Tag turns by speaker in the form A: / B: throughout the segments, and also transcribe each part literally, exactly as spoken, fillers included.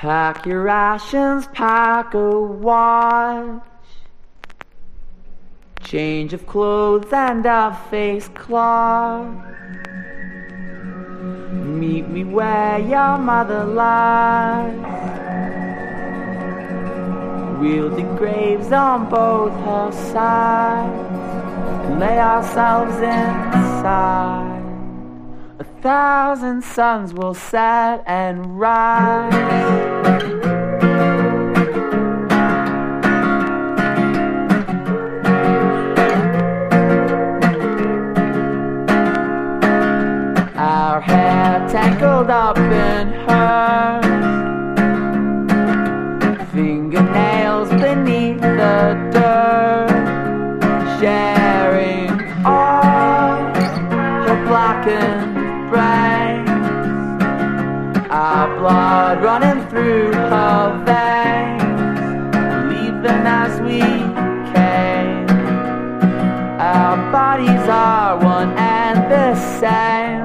A: Pack your rations, pack a watch, change of clothes and a face cloth. Meet me where your mother lies, wielding graves on both her sides, and lay ourselves inside. A thousand suns will set and rise. Our hair tangled up in hers, fingernails beneath the dirt, sharing all her blackened brains, our blood running through her veins, leaving as we came. Our bodies are one and the same.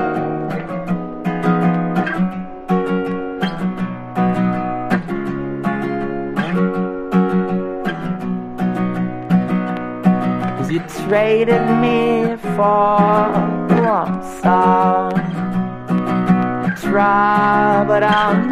A: You traded me for one song. Try, but I'll